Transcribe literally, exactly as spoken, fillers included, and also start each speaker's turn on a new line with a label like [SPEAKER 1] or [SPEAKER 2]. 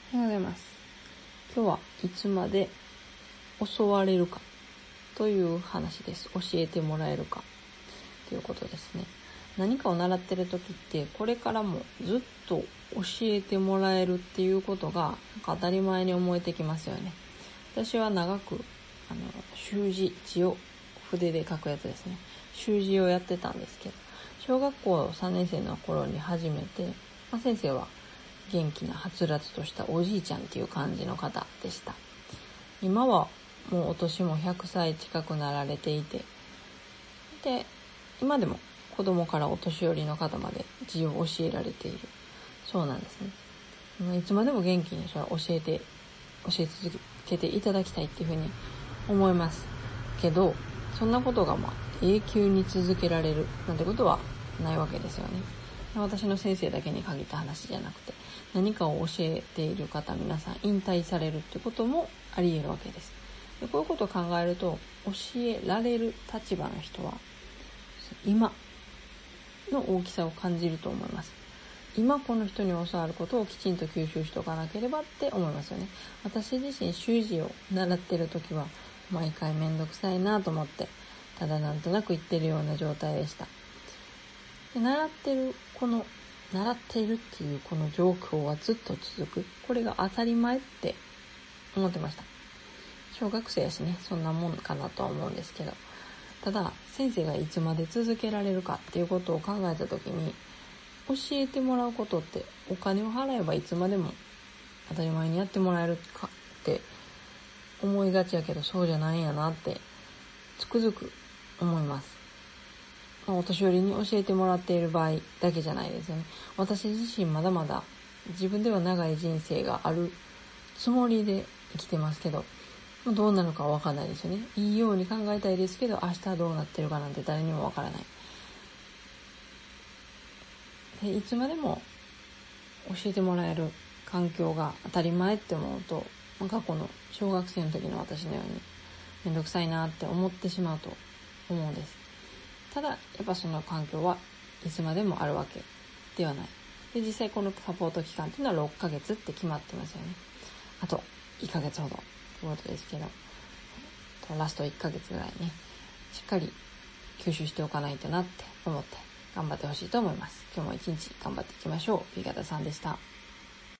[SPEAKER 1] おはようございます。今日はいつまで教われるかという話です。教えてもらえるかということですね。何かを習ってる時ってこれからもずっと教えてもらえるっていうことがなんか当たり前に思えてきますよね。私は長くあの習字字を筆で書くやつですね。習字をやってたんですけど、小学校さんねん生の頃に始めて、まあ、先生は元気なはつらつとしたおじいちゃんっていう感じの方でした。今はもうお年もひゃくさい近くなられていて、で今でも子供からお年寄りの方まで字を教えられているそうなんですね。いつまでも元気にそれ教えて教え続けていただきたいっていうふうに思いますけど、そんなことがまあ永久に続けられるなんてことはないわけですよね。私の先生だけに限った話じゃなくて、何かを教えている方皆さん引退されるってこともあり得るわけです。でこういうことを考えると、教えられる立場の人は今の大きさを感じると思います。今この人に教わることをきちんと吸収しておかなければって思いますよね。私自身習字を習ってる時は毎回めんどくさいなと思って、ただなんとなく言ってるような状態でした。で習ってるこの習っているっていうこの状況はずっと続く、これが当たり前って思ってました。小学生やしね、そんなもんかなとは思うんですけど、ただ先生がいつまで続けられるかっていうことを考えた時に、教えてもらうことってお金を払えばいつまでも当たり前にやってもらえるかって思いがちやけど、そうじゃないんやなってつくづく思います。お年寄りに教えてもらっている場合だけじゃないですよね。私自身まだまだ自分では長い人生があるつもりで生きてますけど、どうなるかは分かんないですよね。いいように考えたいですけど、明日どうなってるかなんて誰にも分からない。でいつまでも教えてもらえる環境が当たり前って思うと、過去の小学生の時の私のようにめんどくさいなって思ってしまうと思うんです。ただやっぱその環境はいつまでもあるわけではない。で実際このサポート期間っていうのはろっかげつって決まってますよね。あといっかげつほどということですけど、ラストいっかげつぐらいね、しっかり吸収しておかないとなって思って頑張ってほしいと思います。今日も一日頑張っていきましょう。B型さんでした。